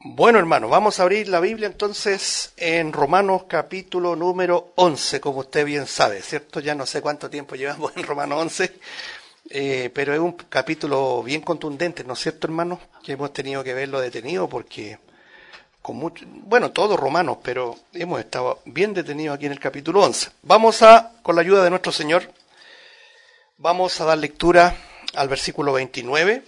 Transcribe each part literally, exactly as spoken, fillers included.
Bueno, hermano, vamos a abrir la Biblia entonces en Romanos capítulo número once, como usted bien sabe, ¿cierto? Ya no sé cuánto tiempo llevamos en Romanos once, eh, pero es un capítulo bien contundente, ¿no es cierto, hermano? Que hemos tenido que verlo detenido porque, con mucho, bueno, todos romanos, pero hemos estado bien detenidos aquí en el capítulo once. Vamos a, con la ayuda de nuestro Señor, vamos a dar lectura al versículo veintinueve,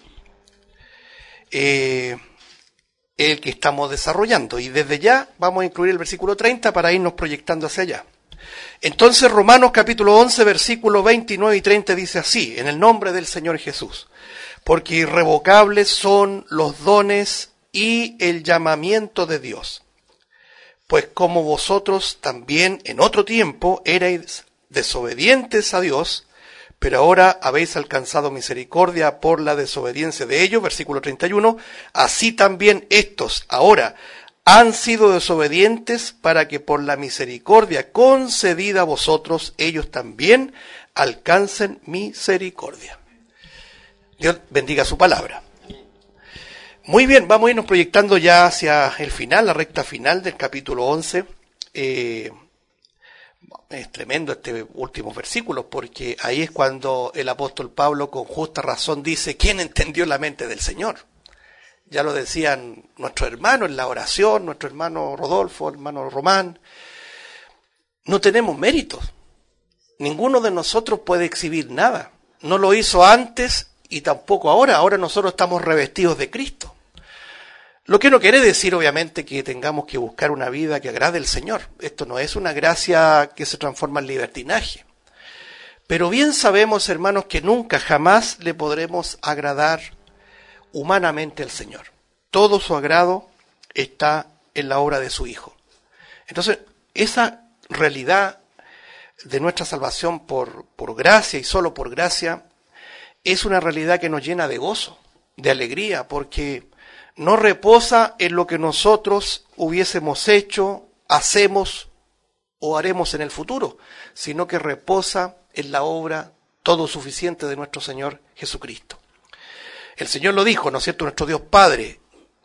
eh... el que estamos desarrollando, y desde ya vamos a incluir el versículo treinta para irnos proyectando hacia allá. Entonces Romanos capítulo once versículos veintinueve y treinta dice así: en el nombre del Señor Jesús, porque irrevocables son los dones y el llamamiento de Dios, pues como vosotros también en otro tiempo erais desobedientes a Dios, pero ahora habéis alcanzado misericordia por la desobediencia de ellos, versículo treinta y uno, así también estos ahora han sido desobedientes para que por la misericordia concedida a vosotros, ellos también alcancen misericordia. Dios bendiga su palabra. Muy bien, vamos a irnos proyectando ya hacia el final, la recta final del capítulo once. Eh, Es tremendo este último versículo, porque ahí es cuando el apóstol Pablo con justa razón dice: ¿quién entendió la mente del Señor? Ya lo decían nuestros hermanos en la oración, nuestro hermano Rodolfo, hermano Román. No tenemos méritos. Ninguno de nosotros puede exhibir nada. No lo hizo antes y tampoco ahora. Ahora nosotros estamos revestidos de Cristo. Lo que no quiere decir, obviamente, que tengamos que buscar una vida que agrade al Señor. Esto no es una gracia que se transforma en libertinaje. Pero bien sabemos, hermanos, que nunca, jamás le podremos agradar humanamente al Señor. Todo su agrado está en la obra de su Hijo. Entonces, esa realidad de nuestra salvación por, por gracia y solo por gracia es una realidad que nos llena de gozo, de alegría, porque no reposa en lo que nosotros hubiésemos hecho, hacemos o haremos en el futuro, sino que reposa en la obra todo suficiente de nuestro Señor Jesucristo. El Señor lo dijo, ¿no es cierto?, nuestro Dios Padre: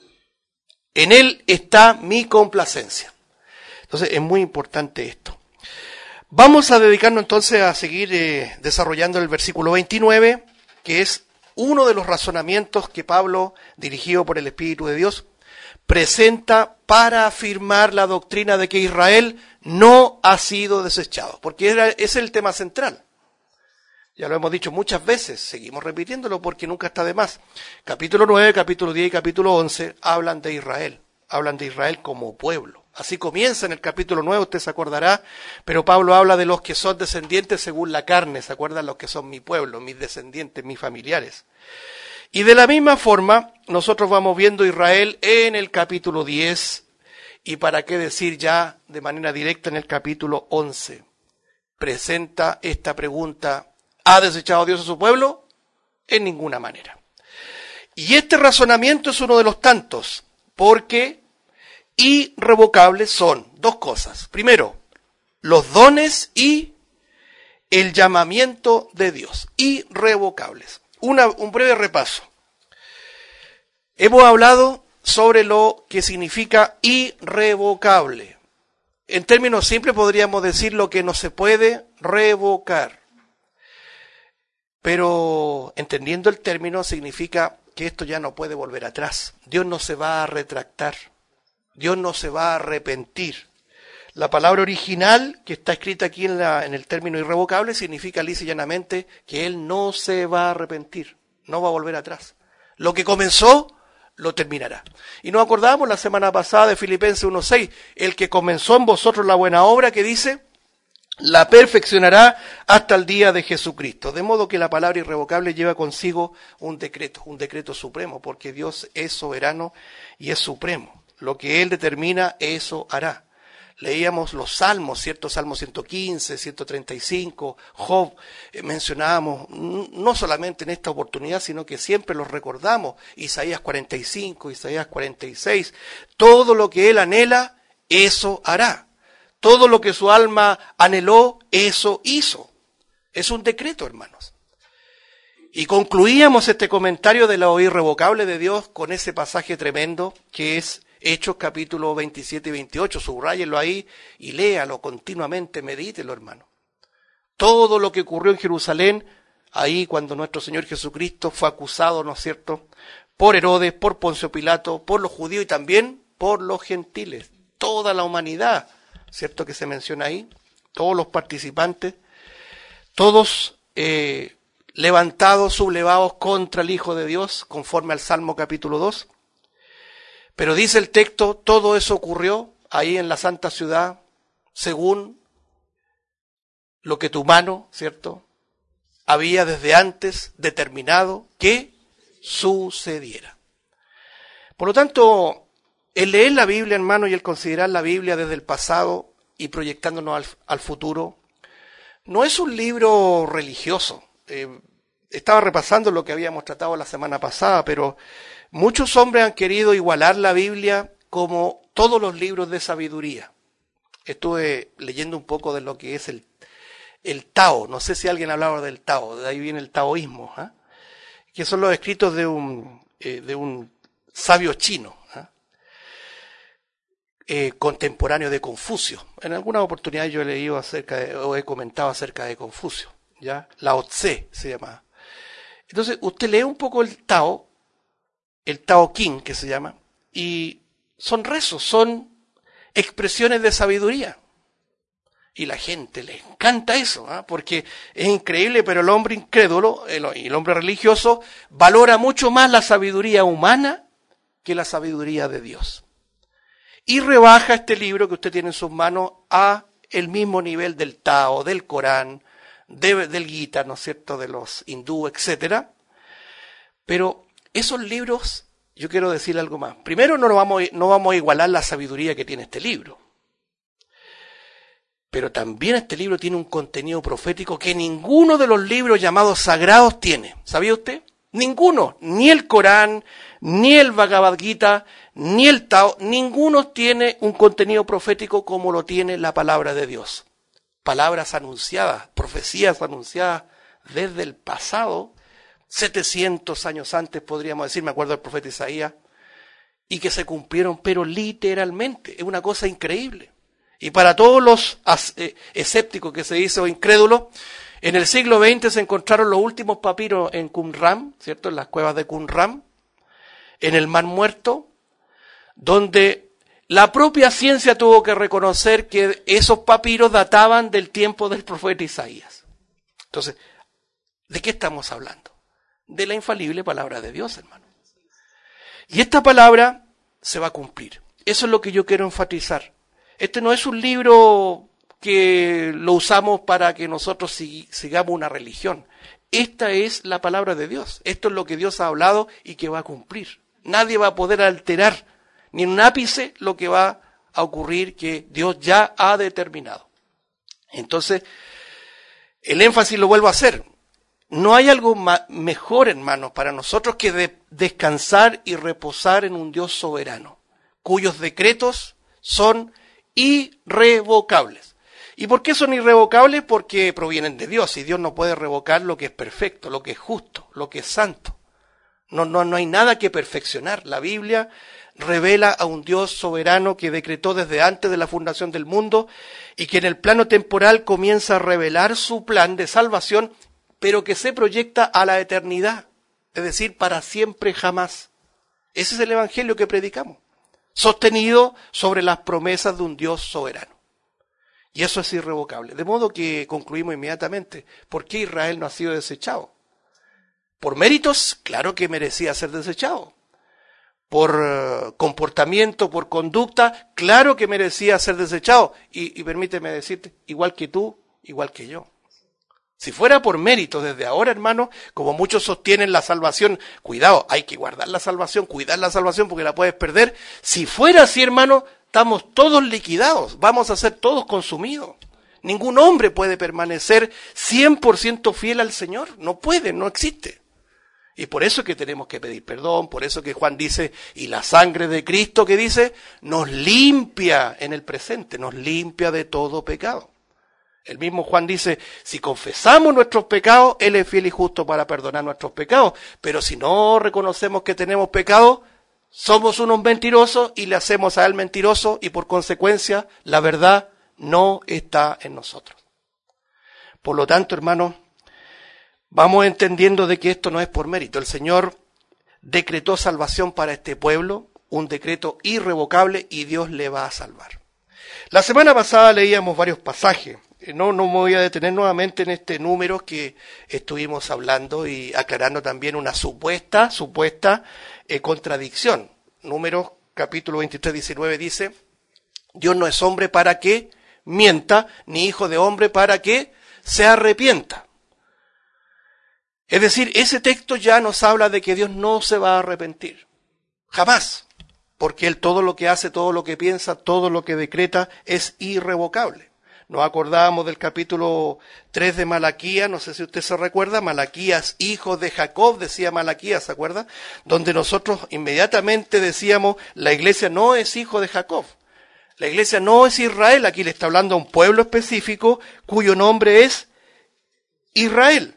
en Él está mi complacencia. Entonces es muy importante esto. Vamos a dedicarnos entonces a seguir eh, desarrollando el versículo veintinueve, que es uno de los razonamientos que Pablo, dirigido por el Espíritu de Dios, presenta para afirmar la doctrina de que Israel no ha sido desechado, porque ese es el tema central. Ya lo hemos dicho muchas veces, seguimos repitiéndolo porque nunca está de más. Capítulo nueve, capítulo diez y capítulo once hablan de Israel, hablan de Israel como pueblo. Así comienza en el capítulo nueve, usted se acordará, pero Pablo habla de los que son descendientes según la carne, ¿se acuerdan? Los que son mi pueblo, mis descendientes, mis familiares. Y de la misma forma, nosotros vamos viendo Israel en el capítulo diez, y para qué decir ya de manera directa en el capítulo once. Presenta esta pregunta: ¿ha desechado Dios a su pueblo? En ninguna manera. Y este razonamiento es uno de los tantos, porque irrevocables son dos cosas. Primero, los dones y el llamamiento de Dios. Irrevocables. Una, un breve repaso. Hemos hablado sobre lo que significa irrevocable. En términos simples podríamos decir lo que no se puede revocar. Pero entendiendo el término significa que esto ya no puede volver atrás. Dios no se va a retractar. Dios no se va a arrepentir. La palabra original que está escrita aquí en, la, en el término irrevocable significa lisa y llanamente que Él no se va a arrepentir, no va a volver atrás. Lo que comenzó, lo terminará. Y nos acordamos la semana pasada de Filipenses uno seis, el que comenzó en vosotros la buena obra, que dice, la perfeccionará hasta el día de Jesucristo. De modo que la palabra irrevocable lleva consigo un decreto, un decreto supremo, porque Dios es soberano y es supremo. Lo que Él determina, eso hará. Leíamos los salmos, ¿cierto? Salmo ciento quince, ciento treinta y cinco, Job, eh, mencionábamos, no solamente en esta oportunidad, sino que siempre los recordamos, Isaías cuarenta y cinco, Isaías cuarenta y seis, todo lo que Él anhela, eso hará. Todo lo que su alma anheló, eso hizo. Es un decreto, hermanos. Y concluíamos este comentario de lo irrevocable de Dios con ese pasaje tremendo que es Hechos capítulo veintisiete y veintiocho, subráyenlo ahí y léalo continuamente, medítelo, hermano. Todo lo que ocurrió en Jerusalén, ahí cuando nuestro Señor Jesucristo fue acusado, ¿no es cierto?, por Herodes, por Poncio Pilato, por los judíos y también por los gentiles. Toda la humanidad, ¿cierto?, que se menciona ahí, todos los participantes, todos eh, levantados, sublevados contra el Hijo de Dios, conforme al Salmo capítulo dos. Pero dice el texto, todo eso ocurrió ahí en la santa ciudad, según lo que tu mano, ¿cierto?, había desde antes determinado que sucediera. Por lo tanto, el leer la Biblia, hermano, y el considerar la Biblia desde el pasado y proyectándonos al, al futuro, no es un libro religioso. Eh, estaba repasando lo que habíamos tratado la semana pasada, pero muchos hombres han querido igualar la Biblia como todos los libros de sabiduría. Estuve leyendo un poco de lo que es el, el Tao. No sé si alguien hablaba del Tao, de ahí viene el taoísmo, ¿eh? Que son los escritos de un, eh, de un sabio chino, ¿eh? Eh, contemporáneo de Confucio. En alguna oportunidad yo he leído acerca de, o he comentado acerca de Confucio, ¿ya? Lao Tse se llama. Entonces, usted lee un poco el Tao, el Tao King, que se llama, y son rezos, son expresiones de sabiduría. Y la gente le encanta eso, ¿eh? Porque es increíble, pero el hombre incrédulo el, el hombre religioso valora mucho más la sabiduría humana que la sabiduría de Dios. Y rebaja este libro que usted tiene en sus manos a el mismo nivel del Tao, del Corán, de, del Gita, ¿no es cierto?, de los hindú, etcétera. Pero esos libros, yo quiero decir algo más. Primero, no, vamos, no vamos a igualar la sabiduría que tiene este libro. Pero también este libro tiene un contenido profético que ninguno de los libros llamados sagrados tiene. ¿Sabía usted? Ninguno, ni el Corán, ni el Bhagavad Gita, ni el Tao, ninguno tiene un contenido profético como lo tiene la palabra de Dios. Palabras anunciadas, profecías anunciadas desde el pasado, setecientos años antes podríamos decir, me acuerdo del profeta Isaías, y que se cumplieron, pero literalmente, es una cosa increíble. Y para todos los escépticos que se dice o incrédulos, en el siglo veinte se encontraron los últimos papiros en Qumran, ¿cierto?, en las cuevas de Qumran, en el Mar Muerto, donde la propia ciencia tuvo que reconocer que esos papiros databan del tiempo del profeta Isaías. Entonces, ¿de qué estamos hablando? De la infalible palabra de Dios, hermano. Y esta palabra se va a cumplir. Eso es lo que yo quiero enfatizar. Este no es un libro que lo usamos para que nosotros sigamos una religión. Esta es la palabra de Dios. Esto es lo que Dios ha hablado y que va a cumplir. Nadie va a poder alterar ni en un ápice lo que va a ocurrir, que Dios ya ha determinado. Entonces, el énfasis lo vuelvo a hacer. No hay algo mejor, hermanos, para nosotros que de descansar y reposar en un Dios soberano, cuyos decretos son irrevocables. ¿Y por qué son irrevocables? Porque provienen de Dios, y Dios no puede revocar lo que es perfecto, lo que es justo, lo que es santo. No, no, no hay nada que perfeccionar. La Biblia revela a un Dios soberano que decretó desde antes de la fundación del mundo y que en el plano temporal comienza a revelar su plan de salvación, pero que se proyecta a la eternidad, es decir, para siempre jamás. Ese es el evangelio que predicamos, sostenido sobre las promesas de un Dios soberano. Y eso es irrevocable. De modo que concluimos inmediatamente. ¿Por qué Israel no ha sido desechado? Por méritos, claro que merecía ser desechado. Por uh, comportamiento, por conducta, claro que merecía ser desechado. Y, y permíteme decirte, igual que tú, igual que yo. Si fuera por mérito desde ahora, hermano, como muchos sostienen la salvación, cuidado, hay que guardar la salvación, cuidar la salvación porque la puedes perder. Si fuera así, hermano, estamos todos liquidados, vamos a ser todos consumidos. Ningún hombre puede permanecer cien por ciento fiel al Señor, no puede, no existe. Y por eso es que tenemos que pedir perdón, por eso que Juan dice, y la sangre de Cristo que dice, nos limpia en el presente, nos limpia de todo pecado. El mismo Juan dice, si confesamos nuestros pecados, Él es fiel y justo para perdonar nuestros pecados. Pero si no reconocemos que tenemos pecado, somos unos mentirosos y le hacemos a él mentiroso y por consecuencia la verdad no está en nosotros. Por lo tanto, hermanos, vamos entendiendo de que esto no es por mérito. El Señor decretó salvación para este pueblo, un decreto irrevocable, y Dios le va a salvar. La semana pasada leíamos varios pasajes. No, no me voy a detener nuevamente en este número que estuvimos hablando y aclarando también una supuesta, supuesta eh, contradicción. Números capítulo veintitrés, diecinueve dice, Dios no es hombre para que mienta, ni hijo de hombre para que se arrepienta. Es decir, ese texto ya nos habla de que Dios no se va a arrepentir. Jamás. Porque Él todo lo que hace, todo lo que piensa, todo lo que decreta es irrevocable. Nos acordábamos del capítulo tres de Malaquías, no sé si usted se recuerda, Malaquías, hijo de Jacob, decía Malaquías, ¿se acuerda? Donde nosotros inmediatamente decíamos, la iglesia no es hijo de Jacob. La iglesia no es Israel, aquí le está hablando a un pueblo específico cuyo nombre es Israel.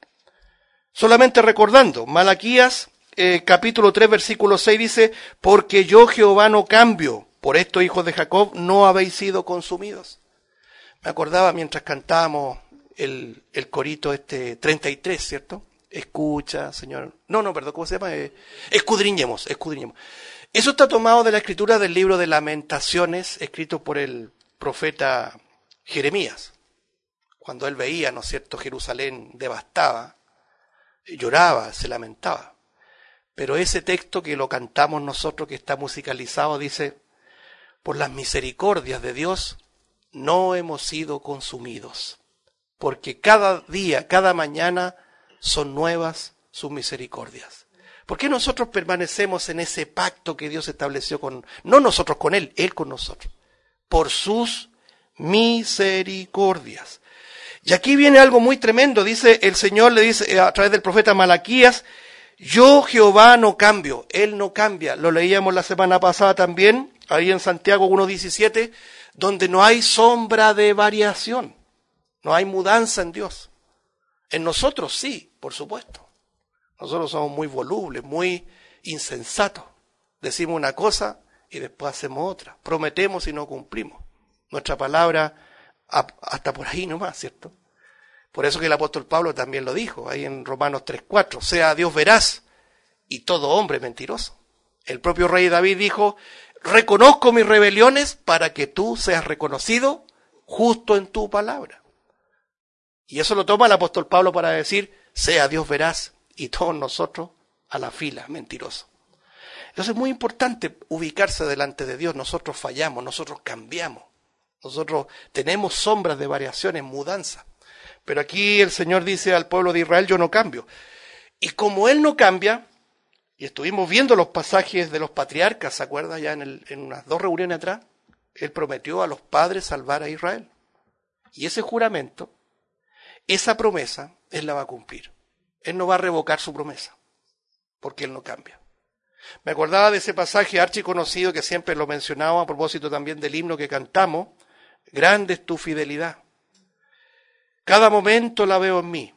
Solamente recordando, Malaquías eh, capítulo tres versículo seis dice, porque yo Jehová no cambio, por esto hijos de Jacob no habéis sido consumidos. Me acordaba mientras cantábamos el, el corito este treinta y tres, ¿cierto? Escucha, Señor. No, no, perdón, ¿cómo se llama? Eh, escudriñemos, escudriñemos. Eso está tomado de la escritura del libro de Lamentaciones, escrito por el profeta Jeremías. Cuando él veía, ¿no es cierto?, Jerusalén devastada, lloraba, se lamentaba. Pero ese texto que lo cantamos nosotros, que está musicalizado, dice, por las misericordias de Dios no hemos sido consumidos, porque cada día, cada mañana son nuevas sus misericordias. ¿Por qué nosotros permanecemos en ese pacto que Dios estableció con, no nosotros con Él, Él con nosotros? Por sus misericordias. Y aquí viene algo muy tremendo, dice el Señor, le dice a través del profeta Malaquías, yo Jehová no cambio, Él no cambia. Lo leíamos la semana pasada también, ahí en Santiago uno diecisiete, donde no hay sombra de variación, no hay mudanza en Dios. En nosotros sí, por supuesto. Nosotros somos muy volubles, muy insensatos. Decimos una cosa y después hacemos otra. Prometemos y no cumplimos. Nuestra palabra hasta por ahí nomás, ¿cierto? Por eso que el apóstol Pablo también lo dijo, ahí en Romanos tres cuatro, sea Dios veraz y todo hombre mentiroso. El propio rey David dijo, reconozco mis rebeliones para que tú seas reconocido justo en tu palabra. Y eso lo toma el apóstol Pablo para decir, sea Dios veraz y todos nosotros a la fila, mentiroso. Entonces es muy importante ubicarse delante de Dios. Nosotros fallamos, nosotros cambiamos, nosotros tenemos sombras de variaciones, mudanza. Pero aquí el Señor dice al pueblo de Israel, yo no cambio. Y como Él no cambia, y estuvimos viendo los pasajes de los patriarcas, ¿se acuerda? Ya en, el, en unas dos reuniones atrás, Él prometió a los padres salvar a Israel. Y ese juramento, esa promesa, Él la va a cumplir. Él no va a revocar su promesa, porque Él no cambia. Me acordaba de ese pasaje archiconocido que siempre lo mencionaba a propósito también del himno que cantamos, grande es tu fidelidad. Cada momento la veo en mí.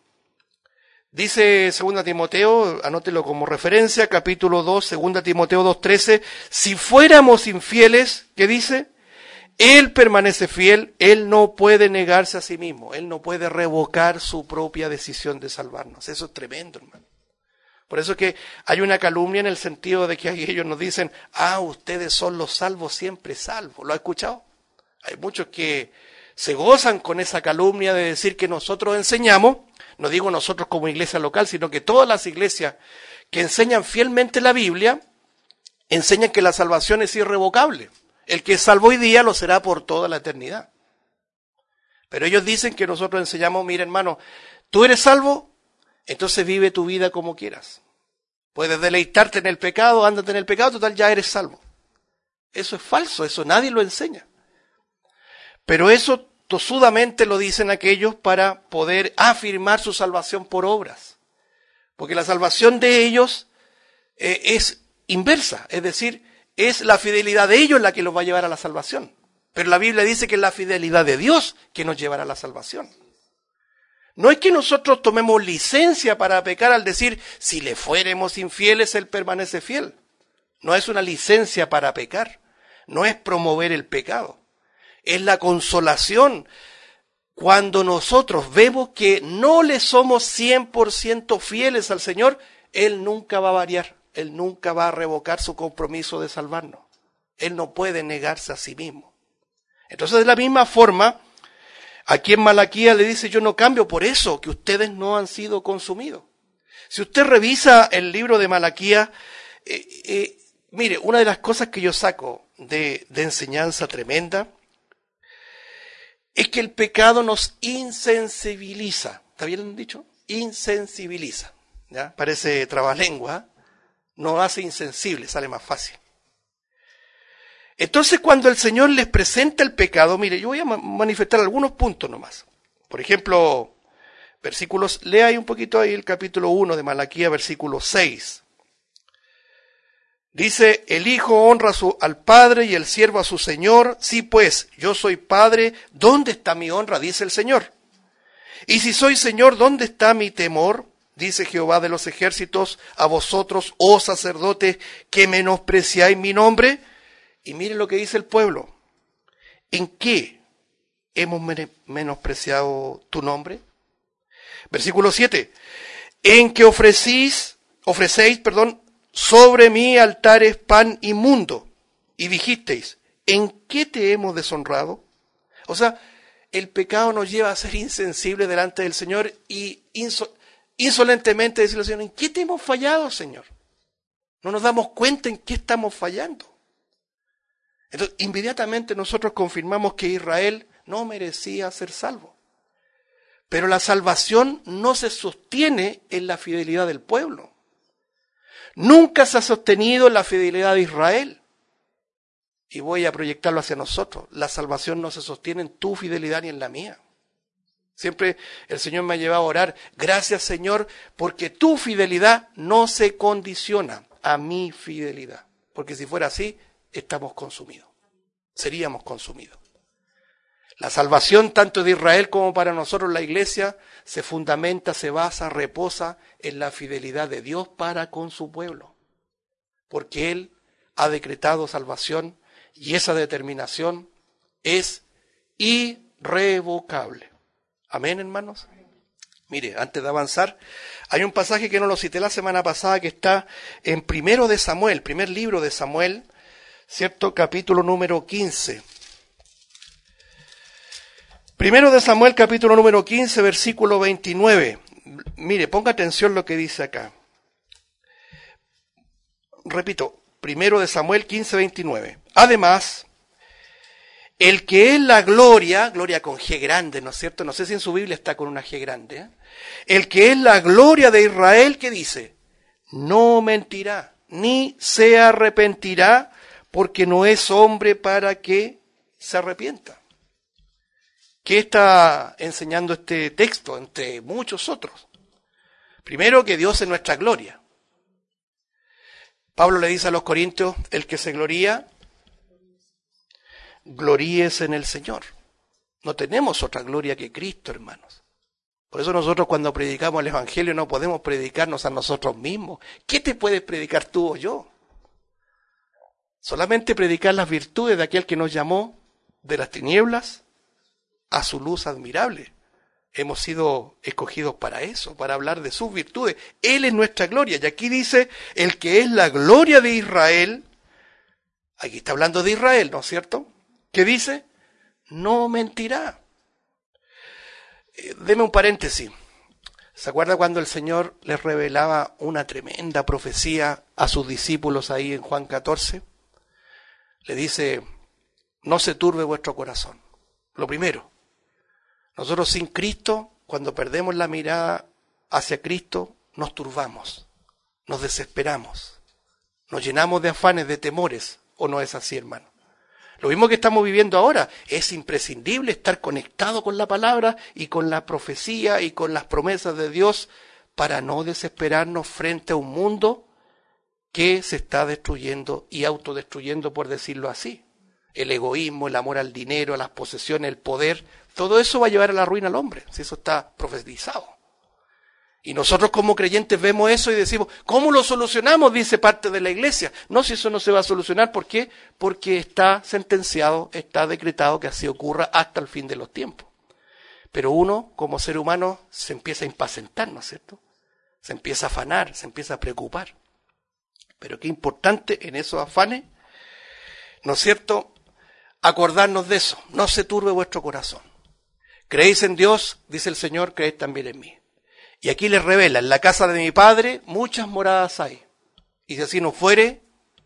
Dice segunda Timoteo, anótelo como referencia, capítulo dos, segunda Timoteo dos trece, si fuéramos infieles, ¿qué dice? Él permanece fiel, Él no puede negarse a sí mismo, Él no puede revocar su propia decisión de salvarnos. Eso es tremendo, hermano. Por eso es que hay una calumnia en el sentido de que ellos nos dicen, ah, ustedes son los salvos, siempre salvos. ¿Lo ha escuchado? Hay muchos que se gozan con esa calumnia de decir que nosotros enseñamos, no digo nosotros como iglesia local, sino que todas las iglesias que enseñan fielmente la Biblia, enseñan que la salvación es irrevocable. El que es salvo hoy día lo será por toda la eternidad. Pero ellos dicen que nosotros enseñamos, mira hermano, tú eres salvo, entonces vive tu vida como quieras. Puedes deleitarte en el pecado, ándate en el pecado, total ya eres salvo. Eso es falso, eso nadie lo enseña. Pero eso tosudamente lo dicen aquellos para poder afirmar su salvación por obras. Porque la salvación de ellos eh, es inversa, es decir, es la fidelidad de ellos la que los va a llevar a la salvación. Pero la Biblia dice que es la fidelidad de Dios que nos llevará a la salvación. No es que nosotros tomemos licencia para pecar al decir, si le fuéramos infieles, Él permanece fiel. no es una licencia para pecar, no es promover el pecado, es la consolación. Cuando nosotros vemos que no le somos cien por ciento fieles al Señor, Él nunca va a variar, Él nunca va a revocar su compromiso de salvarnos. Él no puede negarse a sí mismo. Entonces, de la misma forma, aquí en Malaquías le dice, yo no cambio por eso, que ustedes no han sido consumidos. Si usted revisa el libro de Malaquías, eh, eh, mire, una de las cosas que yo saco de, de enseñanza tremenda, es que el pecado nos insensibiliza. ¿Está bien dicho? Insensibiliza. ¿Ya? Parece trabalengua. Nos hace insensibles, sale más fácil. Entonces, cuando el Señor les presenta el pecado, mire, yo voy a manifestar algunos puntos nomás. Por ejemplo, versículos, lea ahí un poquito ahí el capítulo uno de Malaquías, versículo seis. Dice, el hijo honra a su, al padre y el siervo a su señor. Sí, pues, yo soy padre, ¿dónde está mi honra? Dice el Señor. Y si soy señor, ¿dónde está mi temor? Dice Jehová de los ejércitos, a vosotros, oh sacerdotes, que menospreciáis mi nombre. Y miren lo que dice el pueblo. ¿En qué hemos menospreciado tu nombre? Versículo siete. En que ofrecís, ofrecéis, perdón, sobre mi altares pan inmundo, y dijisteis, ¿en qué te hemos deshonrado? O sea, el pecado nos lleva a ser insensibles delante del Señor y inso- insolentemente decirle al Señor, ¿en qué te hemos fallado, Señor? No nos damos cuenta en qué estamos fallando. Entonces, inmediatamente nosotros confirmamos que Israel no merecía ser salvo. Pero la salvación no se sostiene en la fidelidad del pueblo. Nunca se ha sostenido en la fidelidad de Israel. Y voy a proyectarlo hacia nosotros. La salvación no se sostiene en tu fidelidad ni en la mía. Siempre el Señor me ha llevado a orar, gracias Señor, porque tu fidelidad no se condiciona a mi fidelidad. Porque si fuera así, estamos consumidos. Seríamos consumidos. La salvación tanto de Israel como para nosotros la iglesia se fundamenta, se basa, reposa en la fidelidad de Dios para con su pueblo. Porque Él ha decretado salvación y esa determinación es irrevocable. Amén, hermanos. Mire, antes de avanzar, hay un pasaje que no lo cité la semana pasada que está en Primero de Samuel, primer libro de Samuel, ¿cierto? Capítulo número quince. Primero de Samuel, capítulo número quince, versículo veintinueve. Mire, ponga atención lo que dice acá. Repito, Primero de Samuel quince, veintinueve. Además, el que es la gloria, gloria con G grande, ¿no es cierto? No sé si en su Biblia está con una G grande. ¿eh? El que es la gloria de Israel, ¿qué dice? No mentirá, ni se arrepentirá, porque no es hombre para que se arrepienta. ¿Qué está enseñando este texto entre muchos otros? Primero, que Dios es nuestra gloria. Pablo le dice a los corintios, el que se gloría, gloríese en el Señor. No tenemos otra gloria que Cristo, hermanos. Por eso nosotros cuando predicamos el Evangelio no podemos predicarnos a nosotros mismos. ¿Qué te puedes predicar tú o yo? Solamente predicar las virtudes de aquel que nos llamó de las tinieblas a su luz admirable. Hemos sido escogidos para eso, para hablar de sus virtudes. Él es nuestra gloria. Y aquí dice, el que es la gloria de Israel, aquí está hablando de Israel, ¿no es cierto? ¿Qué dice? No mentirá. Eh, deme un paréntesis. ¿Se acuerda cuando el Señor les revelaba una tremenda profecía a sus discípulos ahí en Juan catorce? Le dice, no se turbe vuestro corazón. Lo primero. Nosotros sin Cristo, cuando perdemos la mirada hacia Cristo, nos turbamos, nos desesperamos, nos llenamos de afanes, de temores, ¿o no es así, hermano? Lo mismo que estamos viviendo ahora, es imprescindible estar conectado con la palabra y con la profecía y con las promesas de Dios para no desesperarnos frente a un mundo que se está destruyendo y autodestruyendo, por decirlo así. El egoísmo, el amor al dinero, a las posesiones, el poder, todo eso va a llevar a la ruina al hombre, si eso está profetizado. Y nosotros como creyentes vemos eso y decimos, ¿cómo lo solucionamos? Dice parte de la iglesia. No, si eso no se va a solucionar, ¿por qué? Porque está sentenciado, está decretado que así ocurra hasta el fin de los tiempos. Pero uno, como ser humano, se empieza a impacientar, ¿no es cierto? Se empieza a afanar, se empieza a preocupar. Pero qué importante en esos afanes, ¿no es cierto?, acordarnos de eso. No se turbe vuestro corazón. Creéis en Dios, dice el Señor, creéis también en mí. Y aquí les revela, en la casa de mi Padre muchas moradas hay. Y si así no fuere,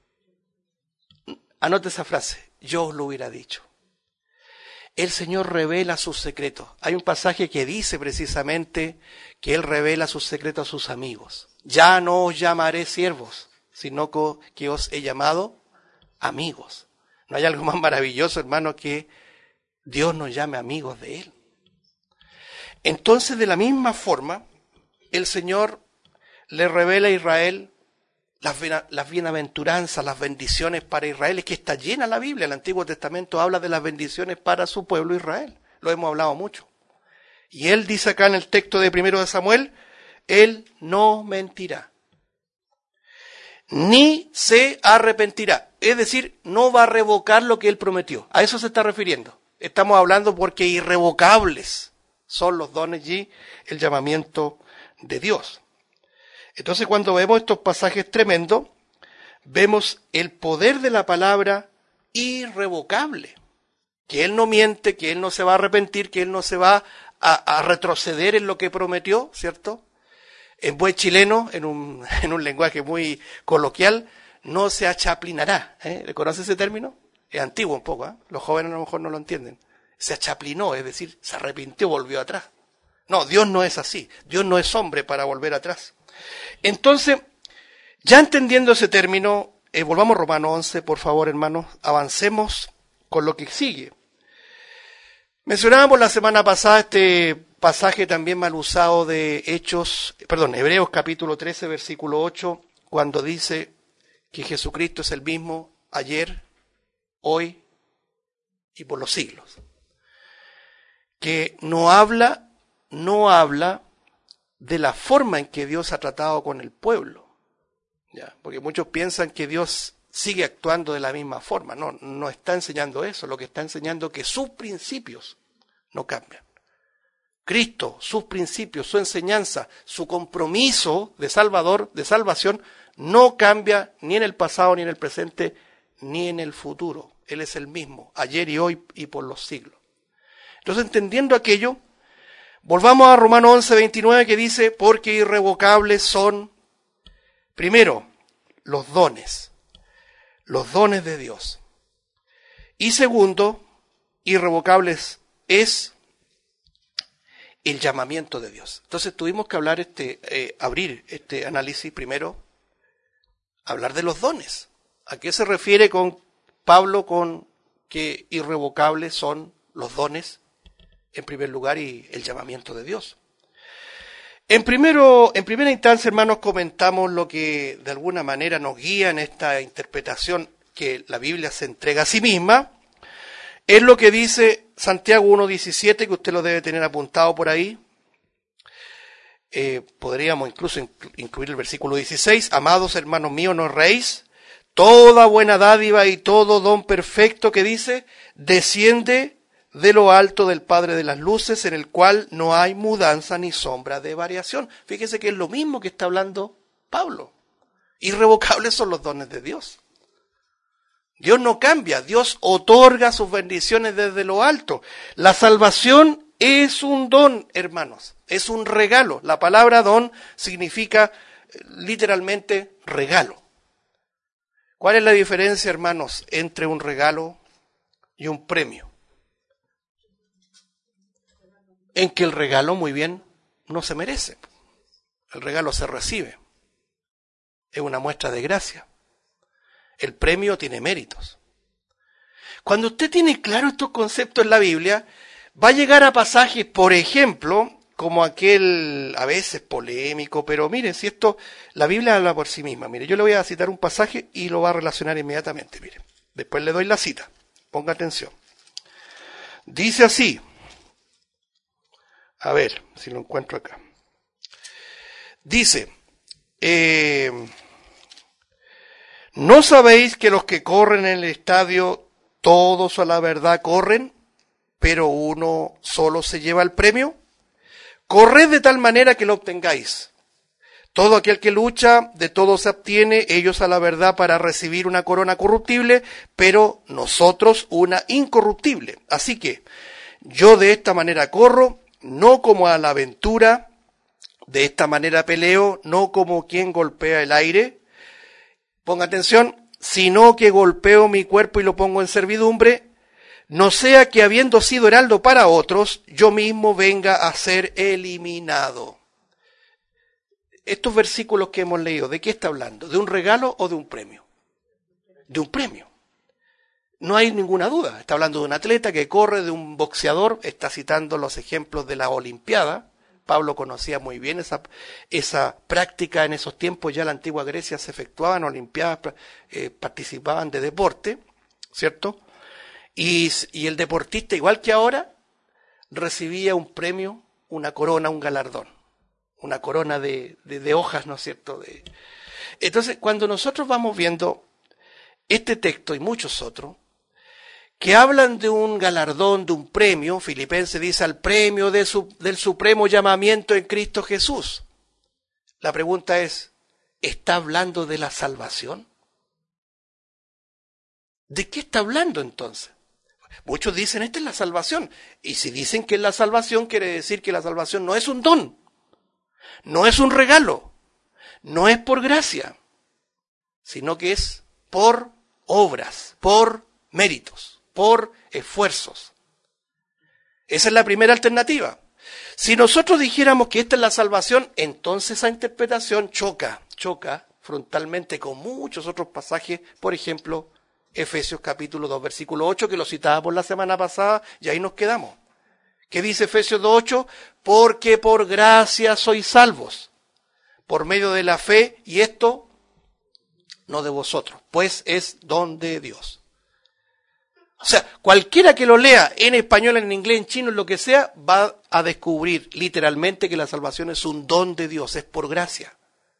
anote esa frase, yo os lo hubiera dicho. El Señor revela sus secretos. Hay un pasaje que dice precisamente que Él revela sus secretos a sus amigos. Ya no os llamaré siervos, sino que os he llamado amigos. No hay algo más maravilloso, hermano, que Dios nos llame amigos de Él. Entonces, de la misma forma, el Señor le revela a Israel las, las bienaventuranzas, las bendiciones para Israel. Es que está llena la Biblia. El Antiguo Testamento habla de las bendiciones para su pueblo Israel. Lo hemos hablado mucho. Y Él dice acá en el texto de primero de Samuel, Él no mentirá, ni se arrepentirá. Es decir, no va a revocar lo que Él prometió. A eso se está refiriendo. Estamos hablando porque irrevocables son los dones y el llamamiento de Dios. Entonces, cuando vemos estos pasajes tremendos, vemos el poder de la palabra irrevocable, que Él no miente, que Él no se va a arrepentir, que Él no se va a, a retroceder en lo que prometió, ¿cierto? En buen chileno, en un, en un lenguaje muy coloquial, no se achaplinará. ¿eh? ¿Conoce ese término? Es antiguo un poco, ¿eh? Los jóvenes a lo mejor no lo entienden. Se achaplinó, es decir, se arrepintió, volvió atrás. No, Dios no es así. Dios no es hombre para volver atrás. Entonces, ya entendiendo ese término, eh, volvamos a Romanos once, por favor, hermanos, avancemos con lo que sigue. Mencionábamos la semana pasada este pasaje también mal usado de Hechos, perdón, Hebreos capítulo trece, versículo ocho, cuando dice que Jesucristo es el mismo ayer, hoy y por los siglos. Que no habla no habla de la forma en que Dios ha tratado con el pueblo. ¿ya? Porque muchos piensan que Dios sigue actuando de la misma forma. No, no está enseñando eso. Lo que está enseñando es que sus principios no cambian. Cristo, sus principios, su enseñanza, su compromiso de Salvador, de salvación, no cambia ni en el pasado, ni en el presente, ni en el futuro. Él es el mismo, ayer y hoy y por los siglos. Entonces, entendiendo aquello, volvamos a Romanos once, veintinueve, que dice, porque irrevocables son, primero, los dones, los dones de Dios. Y segundo, irrevocables es el llamamiento de Dios. Entonces tuvimos que hablar este, eh, abrir este análisis primero, hablar de los dones. ¿A qué se refiere con Pablo con que irrevocables son los dones? En primer lugar, y el llamamiento de Dios. En, primero, en primera instancia, hermanos, comentamos lo que de alguna manera nos guía en esta interpretación que la Biblia se entrega a sí misma. Es lo que dice Santiago uno diecisiete, que usted lo debe tener apuntado por ahí. Eh, podríamos incluso incluir el versículo dieciséis. Amados hermanos míos, no erréis. Toda buena dádiva y todo don perfecto, que dice, desciende de lo alto del Padre de las luces, en el cual no hay mudanza ni sombra de variación. Fíjese que es lo mismo que está hablando Pablo. Irrevocables son los dones de Dios. Dios no cambia, Dios otorga sus bendiciones desde lo alto. La salvación es un don, hermanos, es un regalo. La palabra don significa literalmente regalo. ¿Cuál es la diferencia, hermanos, entre un regalo y un premio? En que el regalo, muy bien, no se merece. El regalo se recibe. Es una muestra de gracia. El premio tiene méritos. Cuando usted tiene claro estos conceptos en la Biblia, va a llegar a pasajes, por ejemplo, como aquel a veces polémico, pero miren, si esto, la Biblia habla por sí misma. Mire, yo le voy a citar un pasaje y lo va a relacionar inmediatamente. Mire, después le doy la cita. Ponga atención. Dice así. A ver, si lo encuentro acá. Dice, eh, ¿no sabéis que los que corren en el estadio, todos a la verdad corren, pero uno solo se lleva el premio? Corred de tal manera que lo obtengáis. Todo aquel que lucha, de todo se obtiene, ellos a la verdad para recibir una corona corruptible, pero nosotros una incorruptible. Así que yo de esta manera corro, no como a la aventura, de esta manera peleo, no como quien golpea el aire. Ponga atención, sino que golpeo mi cuerpo y lo pongo en servidumbre, no sea que habiendo sido heraldo para otros, yo mismo venga a ser eliminado. Estos versículos que hemos leído, ¿de qué está hablando? ¿De un regalo o de un premio? De un premio. No hay ninguna duda. Está hablando de un atleta que corre, de un boxeador. Está citando los ejemplos de la Olimpiada. Pablo conocía muy bien esa, esa práctica en esos tiempos. Ya en la antigua Grecia se efectuaban olimpiadas, eh, participaban de deporte, ¿cierto? Y, y el deportista, igual que ahora, recibía un premio, una corona, un galardón. Una corona de, de, de hojas, ¿no es cierto? De... Entonces, cuando nosotros vamos viendo este texto y muchos otros, que hablan de un galardón, de un premio, Filipenses dice al premio de su, del supremo llamamiento en Cristo Jesús. La pregunta es, ¿está hablando de la salvación? ¿De qué está hablando entonces? Muchos dicen, esta es la salvación. Y si dicen que es la salvación, quiere decir que la salvación no es un don. No es un regalo, no es por gracia, sino que es por obras, por méritos, por esfuerzos. Esa es la primera alternativa. Si nosotros dijéramos que esta es la salvación, entonces esa interpretación choca, choca frontalmente con muchos otros pasajes, por ejemplo, Efesios capítulo dos, versículo ocho, que lo citábamos la semana pasada, y ahí nos quedamos. ¿Qué dice Efesios dos ocho? Porque por gracia sois salvos, por medio de la fe, y esto no de vosotros, pues es don de Dios. O sea, cualquiera que lo lea en español, en inglés, en chino, en lo que sea, va a descubrir literalmente que la salvación es un don de Dios, es por gracia.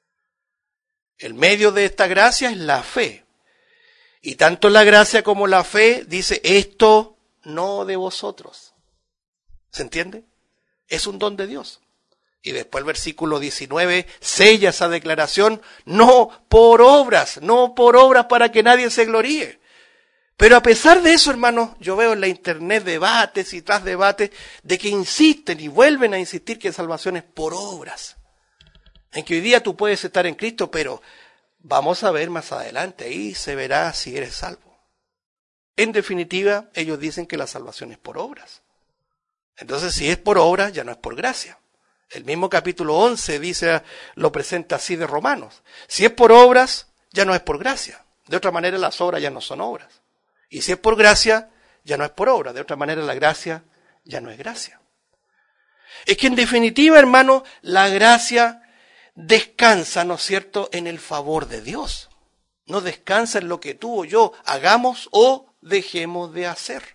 El medio de esta gracia es la fe. Y tanto la gracia como la fe dice, esto no de vosotros. ¿Se entiende? Es un don de Dios. Y después el versículo diecinueve sella esa declaración, no por obras, no por obras para que nadie se gloríe. Pero a pesar de eso, hermanos, yo veo en la internet debates y tras debates de que insisten y vuelven a insistir que salvación es por obras. En que hoy día tú puedes estar en Cristo, pero vamos a ver más adelante, ahí se verá si eres salvo. En definitiva, ellos dicen que la salvación es por obras. Entonces, si es por obra, ya no es por gracia. El mismo capítulo once dice, lo presenta así de Romanos. Si es por obras, ya no es por gracia. De otra manera, las obras ya no son obras. Y si es por gracia, ya no es por obra. De otra manera, la gracia ya no es gracia. Es que en definitiva, hermano, la gracia descansa, ¿no es cierto?, en el favor de Dios. No descansa en lo que tú o yo hagamos o dejemos de hacer.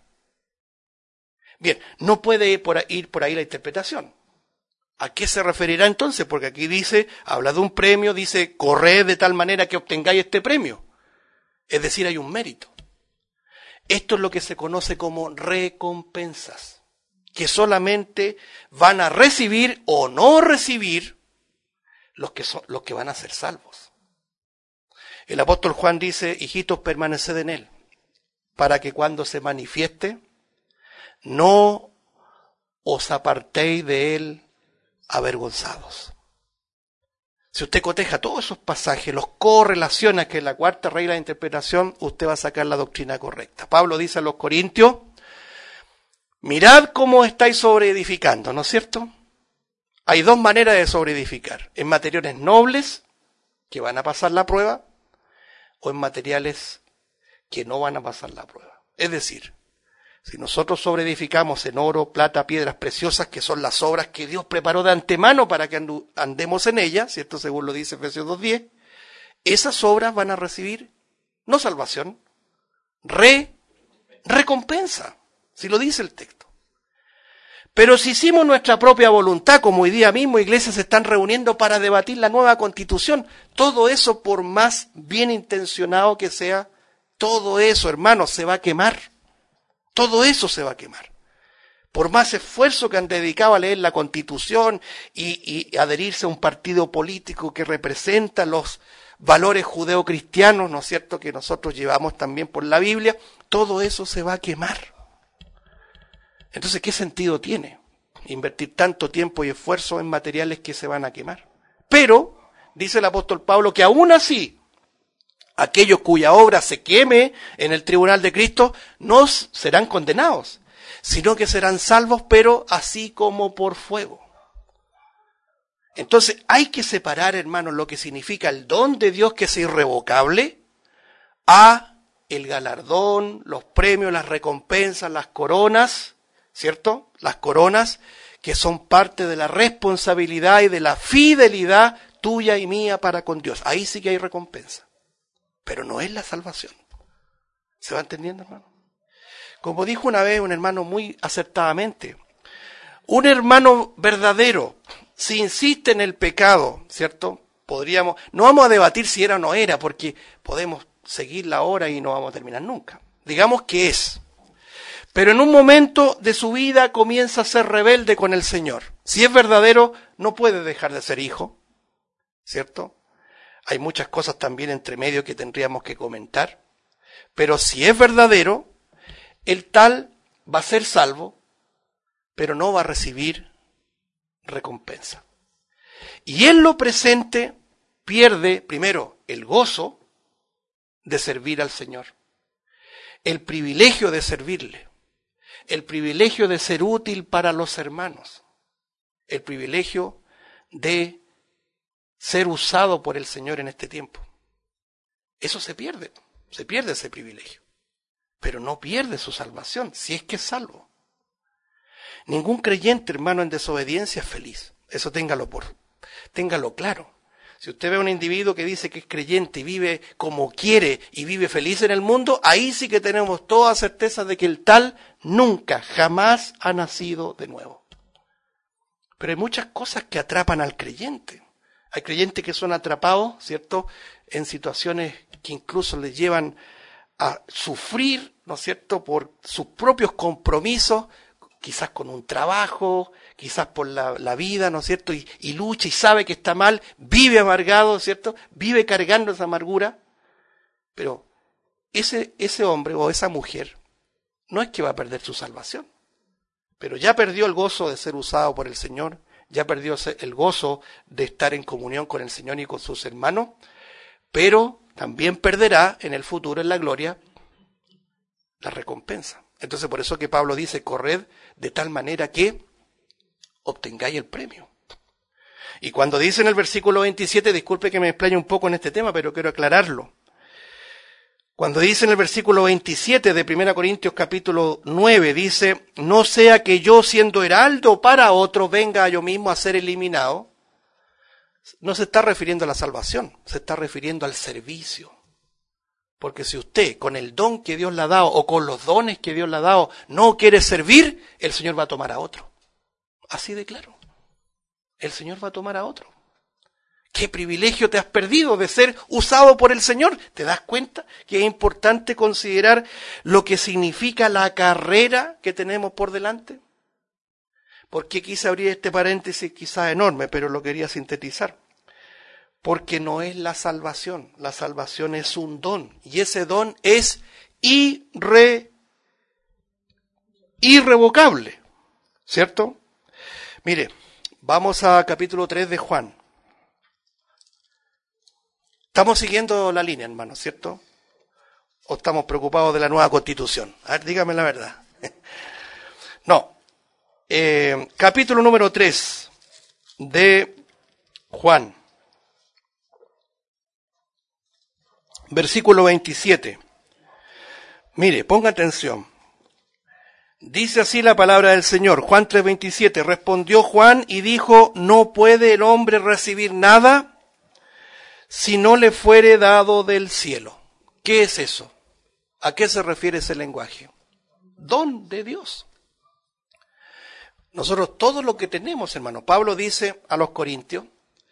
Bien, no puede ir por, ahí, ir por ahí la interpretación. ¿A qué se referirá entonces? Porque aquí dice, habla de un premio, dice, corred de tal manera que obtengáis este premio. Es decir, hay un mérito. Esto es lo que se conoce como recompensas, que solamente van a recibir o no recibir los que, son, los que van a ser salvos. El apóstol Juan dice, hijitos, permaneced en él, para que cuando se manifieste, no os apartéis de él avergonzados. Si usted coteja todos esos pasajes, los correlaciona, que es la cuarta regla de interpretación, usted va a sacar la doctrina correcta. Pablo dice a los Corintios, mirad cómo estáis sobreedificando, ¿no es cierto? Hay dos maneras de sobreedificar, en materiales nobles, que van a pasar la prueba, o en materiales que no van a pasar la prueba. Es decir, si nosotros sobreedificamos en oro, plata, piedras preciosas, que son las obras que Dios preparó de antemano para que andemos en ellas, ¿cierto? Según lo dice Efesios dos diez, esas obras van a recibir, no salvación, re, recompensa, si lo dice el texto. Pero si hicimos nuestra propia voluntad, como hoy día mismo iglesias se están reuniendo para debatir la nueva constitución, todo eso, por más bien intencionado que sea, todo eso, hermanos, se va a quemar. Todo eso se va a quemar. Por más esfuerzo que han dedicado a leer la Constitución y, y adherirse a un partido político que representa los valores judeocristianos, ¿no es cierto?, que nosotros llevamos también por la Biblia, todo eso se va a quemar. Entonces, ¿qué sentido tiene invertir tanto tiempo y esfuerzo en materiales que se van a quemar? Pero, dice el apóstol Pablo, que aún así, aquellos cuya obra se queme en el tribunal de Cristo no serán condenados, sino que serán salvos, pero así como por fuego. Entonces hay que separar, hermanos, lo que significa el don de Dios, que es irrevocable, a el galardón, los premios, las recompensas, las coronas, ¿cierto? Las coronas que son parte de la responsabilidad y de la fidelidad tuya y mía para con Dios. Ahí sí que hay recompensa. Pero no es la salvación. ¿Se va entendiendo, hermano? Como dijo una vez un hermano muy acertadamente, un hermano verdadero, si insiste en el pecado, ¿cierto? Podríamos, no vamos a debatir si era o no era, porque podemos seguir la hora y no vamos a terminar nunca. Digamos que es. Pero en un momento de su vida comienza a ser rebelde con el Señor. Si es verdadero, no puede dejar de ser hijo, ¿cierto? Hay muchas cosas también entre medio que tendríamos que comentar. Pero si es verdadero, el tal va a ser salvo, pero no va a recibir recompensa. Y en lo presente pierde, primero, el gozo de servir al Señor, el privilegio de servirle, el privilegio de ser útil para los hermanos, el privilegio de ser usado por el Señor en este tiempo. Eso se pierde, se pierde ese privilegio, pero no pierde su salvación, si es que es salvo. Ningún creyente, hermano, en desobediencia es feliz. Eso téngalo por, téngalo claro. Si usted ve a un individuo que dice que es creyente y vive como quiere y vive feliz en el mundo, ahí sí que tenemos toda certeza de que el tal nunca, jamás ha nacido de nuevo. Pero hay muchas cosas que atrapan al creyente. Hay creyentes que son atrapados, ¿cierto?, en situaciones que incluso les llevan a sufrir, ¿no es cierto?, por sus propios compromisos, quizás con un trabajo, quizás por la, la vida, ¿no es cierto?, y, y lucha y sabe que está mal, vive amargado, ¿cierto?, vive cargando esa amargura. Pero ese, ese hombre o esa mujer no es que va a perder su salvación, pero ya perdió el gozo de ser usado por el Señor, ya perdió el gozo de estar en comunión con el Señor y con sus hermanos, pero también perderá en el futuro, en la gloria, la recompensa. Entonces por eso que Pablo dice, corred de tal manera que obtengáis el premio. Y cuando dice en el versículo veintisiete, disculpe que me explaye un poco en este tema, pero quiero aclararlo. Cuando dice en el versículo veintisiete de primera Corintios capítulo nueve, dice, no sea que yo siendo heraldo para otro venga yo mismo a ser eliminado. No se está refiriendo a la salvación, se está refiriendo al servicio. Porque si usted con el don que Dios le ha dado o con los dones que Dios le ha dado no quiere servir, el Señor va a tomar a otro. Así de claro. El Señor va a tomar a otro. ¿Qué privilegio te has perdido de ser usado por el Señor? ¿Te das cuenta que es importante considerar lo que significa la carrera que tenemos por delante? ¿Por qué quise abrir este paréntesis quizás enorme, pero lo quería sintetizar? Porque no es la salvación, la salvación es un don, y ese don es irre, irrevocable, ¿cierto? Mire, vamos a capítulo tres de Juan. Estamos siguiendo la línea, hermano, ¿cierto? ¿O estamos preocupados de la nueva constitución? A ver, dígame la verdad. No. Eh, capítulo número tres de Juan. Versículo veintisiete. Mire, ponga atención. Dice así la palabra del Señor. Juan tres veintisiete. Respondió Juan y dijo, no puede el hombre recibir nada si no le fuere dado del cielo. ¿Qué es eso? ¿A qué se refiere ese lenguaje? Don de Dios. Nosotros todo lo que tenemos, hermano. Pablo dice a los corintios,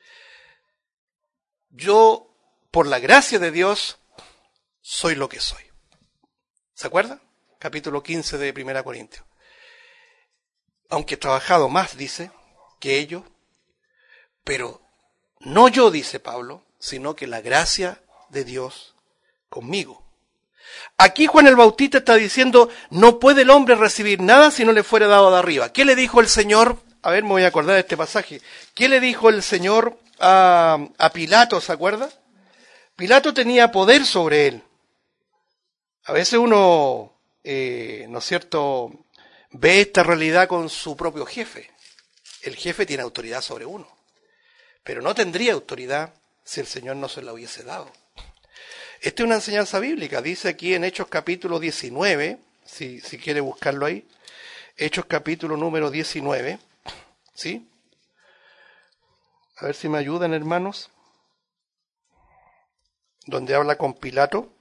yo, por la gracia de Dios, soy lo que soy. ¿Se acuerda? Capítulo quince de Primera Corintios. Aunque he trabajado más, dice, que ellos, pero no yo, dice Pablo, sino que la gracia de Dios conmigo. Aquí Juan el Bautista está diciendo, no puede el hombre recibir nada si no le fuera dado de arriba. ¿Qué le dijo el Señor? A ver, me voy a acordar de este pasaje. ¿Qué le dijo el Señor a, a Pilato, se acuerda? Pilato tenía poder sobre él. A veces uno, eh, ¿no es cierto?, ve esta realidad con su propio jefe. El jefe tiene autoridad sobre uno, pero no tendría autoridad si el Señor no se la hubiese dado. Esta es una enseñanza bíblica, dice aquí en Hechos capítulo diecinueve, si, si quiere buscarlo ahí, Hechos capítulo número diecinueve, ¿sí? A ver si me ayudan, hermanos, donde habla con Pilato,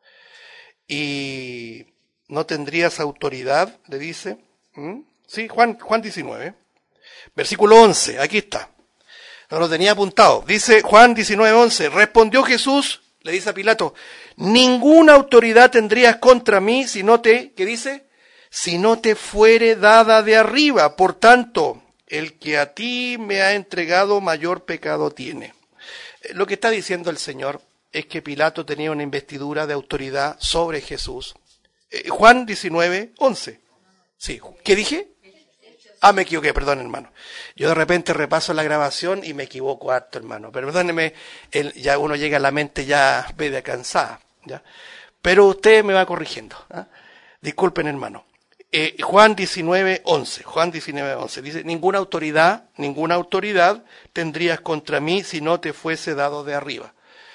y no tendrías autoridad, le dice, ¿Mm? sí, Juan, Juan diecinueve, versículo once, aquí está, no lo tenía apuntado, dice Juan diecinueve, once, respondió Jesús, le dice a Pilato, ninguna autoridad tendrías contra mí si no te, ¿qué dice? Si no te fuere dada de arriba. Por tanto, el que a ti me ha entregado mayor pecado tiene. Lo que está diciendo el Señor es que Pilato tenía una investidura de autoridad sobre Jesús. Eh, Juan diecinueve, once. Sí, ¿qué dije? Ah, me equivoqué, perdón, hermano. Yo de repente repaso la grabación y me equivoco harto, hermano. Pero perdóneme, el, ya uno llega a la mente ya media cansada, ¿ya? Pero usted me va corrigiendo, ¿eh? Disculpen, hermano. Eh, Juan diecinueve, once. Juan diecinueve, once. Dice, ninguna autoridad, ninguna autoridad tendrías contra mí si no te fuese dado de arriba.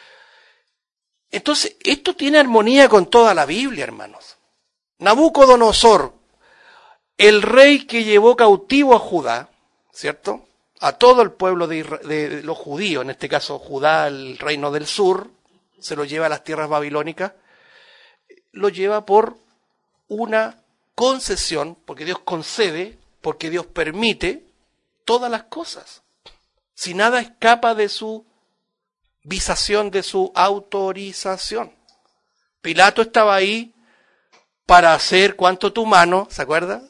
Entonces, esto tiene armonía con toda la Biblia, hermanos. Nabucodonosor, el rey que llevó cautivo a Judá, ¿cierto? A todo el pueblo de, Isra- de los judíos, en este caso Judá, el reino del sur, se lo lleva a las tierras babilónicas, lo lleva por una concesión, porque Dios concede, porque Dios permite todas las cosas. Si nada escapa de su visación, de su autorización. Pilato estaba ahí para hacer cuanto tu mano, ¿se acuerda?,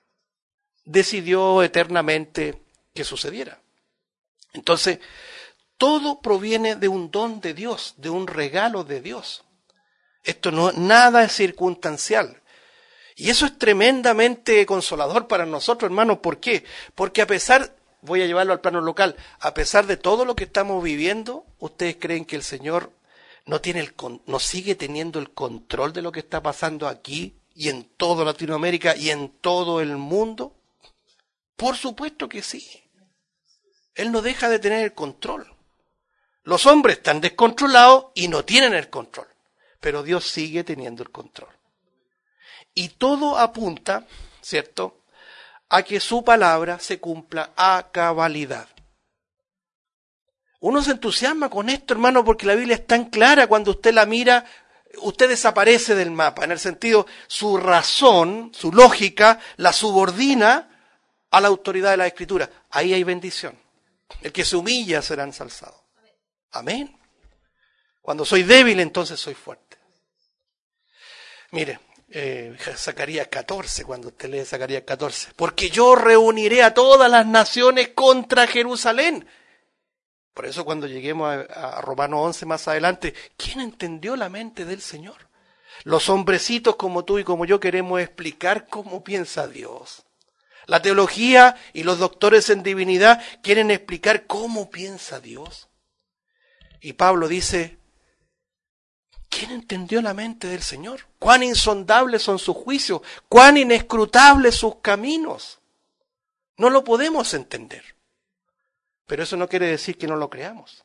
decidió eternamente que sucediera. Entonces, todo proviene de un don de Dios, de un regalo de Dios. Esto no, nada es circunstancial. Y eso es tremendamente consolador para nosotros, hermanos. ¿Por qué? Porque a pesar, voy a llevarlo al plano local, a pesar de todo lo que estamos viviendo, ¿ustedes creen que el Señor no tiene el, no sigue teniendo el control de lo que está pasando aquí y en toda Latinoamérica y en todo el mundo? Por supuesto que sí. Él no deja de tener el control. Los hombres están descontrolados y no tienen el control, pero Dios sigue teniendo el control. Y todo apunta, ¿cierto?, a que su palabra se cumpla a cabalidad. Uno se entusiasma con esto, hermano, porque la Biblia es tan clara. Cuando usted la mira, usted desaparece del mapa, en el sentido, su razón, su lógica, la subordina a la autoridad de la Escritura. Ahí hay bendición. El que se humilla será ensalzado. Amén. Cuando soy débil, entonces soy fuerte. Mire, eh, Zacarías catorce, cuando usted lee Zacarías catorce, porque yo reuniré a todas las naciones contra Jerusalén. Por eso cuando lleguemos a, a Romanos once más adelante, ¿quién entendió la mente del Señor? Los hombrecitos como tú y como yo queremos explicar cómo piensa Dios. La teología y los doctores en divinidad quieren explicar cómo piensa Dios. Y Pablo dice, ¿quién entendió la mente del Señor? Cuán insondables son sus juicios, cuán inescrutables sus caminos. No lo podemos entender. Pero eso no quiere decir que no lo creamos.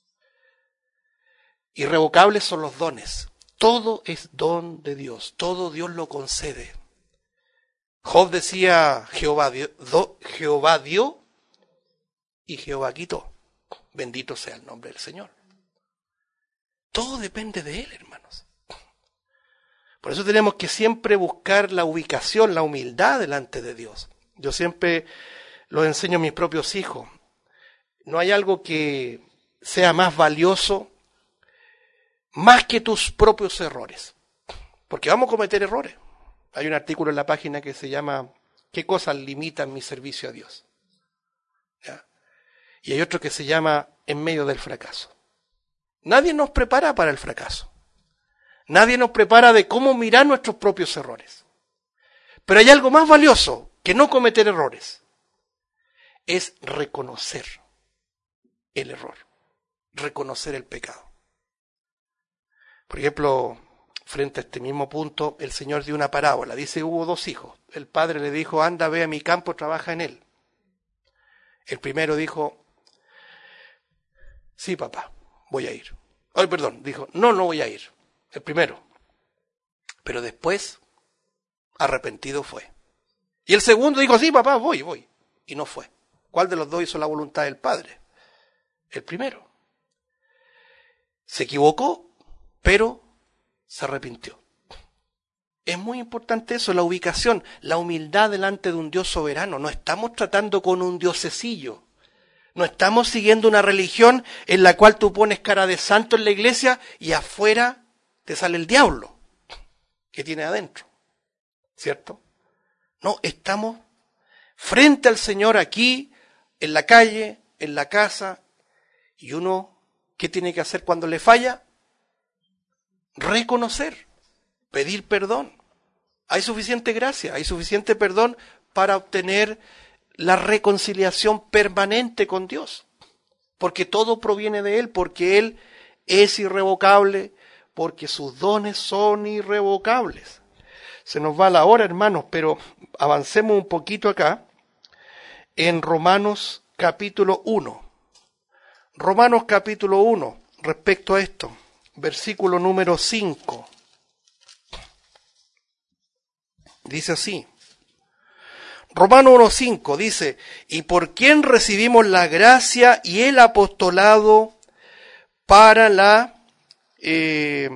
Irrevocables son los dones. Todo es don de Dios, todo Dios lo concede. Job decía, Jehová dio, do, Jehová dio y Jehová quitó. Bendito sea el nombre del Señor. Todo depende de Él, hermanos. Por eso tenemos que siempre buscar la ubicación, la humildad delante de Dios. Yo siempre lo enseño a mis propios hijos. No hay algo que sea más valioso más que tus propios errores. Porque vamos a cometer errores. Hay un artículo en la página que se llama ¿qué cosas limitan mi servicio a Dios? ¿Ya? Y hay otro que se llama en medio del fracaso. Nadie nos prepara para el fracaso. Nadie nos prepara de cómo mirar nuestros propios errores. Pero hay algo más valioso que no cometer errores. Es reconocer el error. Reconocer el pecado. Por ejemplo, frente a este mismo punto, el Señor dio una parábola. Dice, hubo dos hijos. El padre le dijo, anda, ve a mi campo, trabaja en él. El primero dijo, sí, papá, voy a ir. Ay, perdón, dijo, no, no voy a ir. El primero. Pero después, arrepentido fue. Y el segundo dijo, sí, papá, voy, voy. Y no fue. ¿Cuál de los dos hizo la voluntad del padre? El primero. Se equivocó, pero se arrepintió. Es muy importante eso, la ubicación, la humildad delante de un Dios soberano. No estamos tratando con un diosecillo. No estamos siguiendo una religión en la cual tú pones cara de santo en la iglesia y afuera te sale el diablo que tiene adentro. ¿Cierto? No, estamos frente al Señor aquí, en la calle, en la casa. Y uno, ¿qué tiene que hacer cuando le falla? Reconocer, pedir perdón. Hay suficiente gracia, hay suficiente perdón para obtener la reconciliación permanente con Dios. Porque todo proviene de Él, porque Él es irrevocable, porque sus dones son irrevocables. Se nos va la hora, hermanos, pero avancemos un poquito acá en Romanos capítulo uno. Romanos capítulo uno, respecto a esto, versículo número cinco. Dice así. Romanos uno cinco dice, ¿y por quién recibimos la gracia y el apostolado para la... Eh,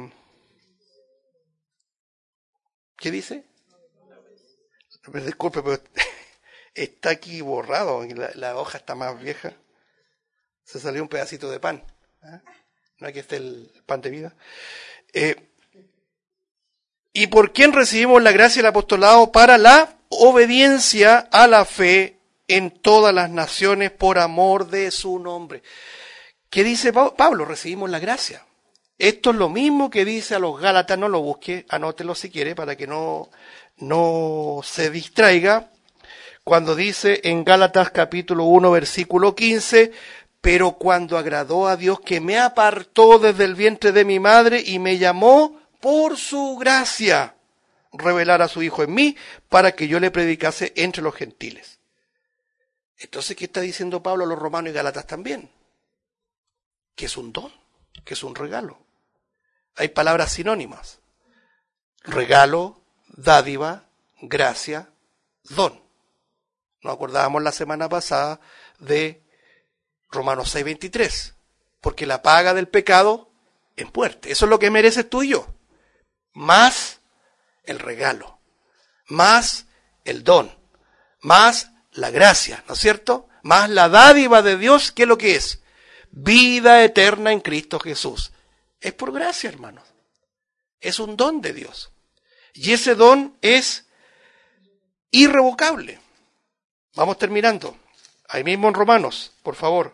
¿Qué dice? Disculpe, pero está aquí borrado, la, la hoja está más vieja. Se salió un pedacito de pan. ¿Eh? No aquí está el pan de vida. Eh, ¿Y por quién recibimos la gracia y el apostolado para la obediencia a la fe en todas las naciones por amor de su nombre? ¿Qué dice Pablo? Recibimos la gracia. Esto es lo mismo que dice a los Gálatas, no lo busque, anótelo si quiere para que no, no se distraiga, cuando dice en Gálatas capítulo uno versículo quince, pero cuando agradó a Dios que me apartó desde el vientre de mi madre y me llamó por su gracia, revelar a su Hijo en mí para que yo le predicase entre los gentiles. Entonces, ¿qué está diciendo Pablo a los romanos y Gálatas también? Que es un don, que es un regalo. Hay palabras sinónimas. Regalo, dádiva, gracia, don. Nos acordábamos la semana pasada de Romanos seis veintitrés. Porque la paga del pecado es muerte. Eso es lo que mereces tú y yo. Más el regalo. Más el don. Más la gracia, ¿no es cierto? Más la dádiva de Dios, ¿qué es lo que es? Vida eterna en Cristo Jesús. Es por gracia, hermanos. Es un don de Dios. Y ese don es irrevocable. Vamos terminando. Ahí mismo en Romanos, por favor.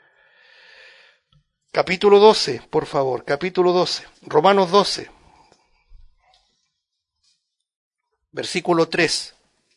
Capítulo doce, por favor. Capítulo doce. Romanos doce. Versículo tres.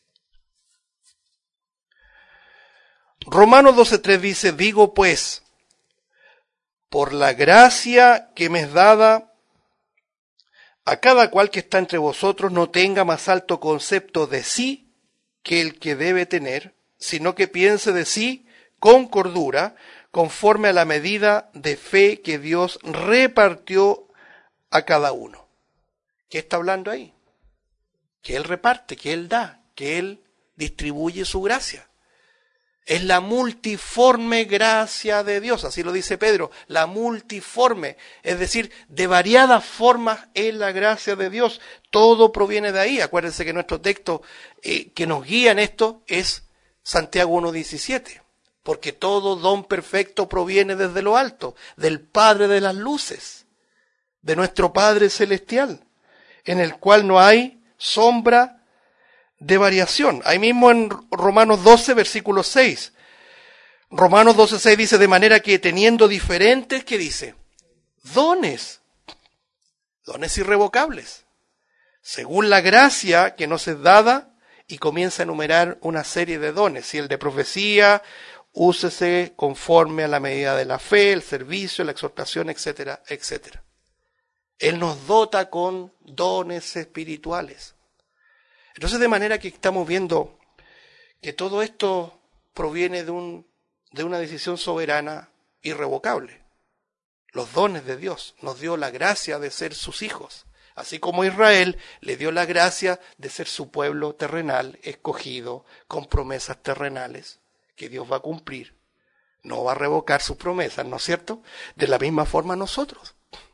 Romanos doce tres dice, digo pues, por la gracia que me es dada, a cada cual que está entre vosotros no tenga más alto concepto de sí que el que debe tener, sino que piense de sí con cordura, conforme a la medida de fe que Dios repartió a cada uno. ¿Qué está hablando ahí? Que Él reparte, que Él da, que Él distribuye su gracia. Es la multiforme gracia de Dios, así lo dice Pedro, la multiforme, es decir, de variadas formas es la gracia de Dios. Todo proviene de ahí. Acuérdense que nuestro texto eh, que nos guía en esto es Santiago uno diecisiete, porque todo don perfecto proviene desde lo alto, del Padre de las luces, de nuestro Padre celestial, en el cual no hay sombra de variación. Ahí mismo en Romanos doce, versículo seis. Romanos doce, seis dice, de manera que teniendo diferentes, ¿qué dice? Dones. Dones irrevocables. Según la gracia que nos es dada, y comienza a enumerar una serie de dones. Si el de profecía, úsese conforme a la medida de la fe, el servicio, la exhortación, etcétera, etcétera. Él nos dota con dones espirituales. Entonces, de manera que estamos viendo que todo esto proviene de, un, de una decisión soberana irrevocable. Los dones de Dios nos dio la gracia de ser sus hijos, así como Israel le dio la gracia de ser su pueblo terrenal, escogido, con promesas terrenales que Dios va a cumplir. No va a revocar sus promesas, ¿no es cierto? De la misma forma nosotros.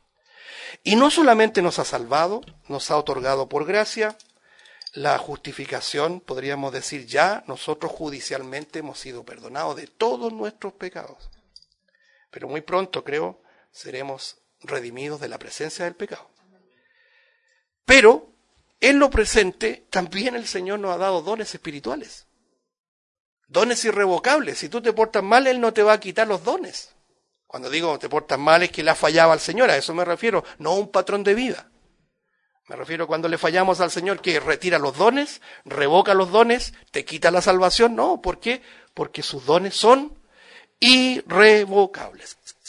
Y no solamente nos ha salvado, nos ha otorgado por gracia la justificación, podríamos decir ya, nosotros judicialmente hemos sido perdonados de todos nuestros pecados. Pero muy pronto, creo, seremos redimidos de la presencia del pecado. Pero, en lo presente, también el Señor nos ha dado dones espirituales. Dones irrevocables. Si tú te portas mal, Él no te va a quitar los dones. Cuando digo te portas mal es que le ha fallado al Señor, a eso me refiero, no a un patrón de vida. Me refiero cuando le fallamos al Señor, que retira los dones, revoca los dones, te quita la salvación. No, ¿por qué? Porque sus dones son irrevocables.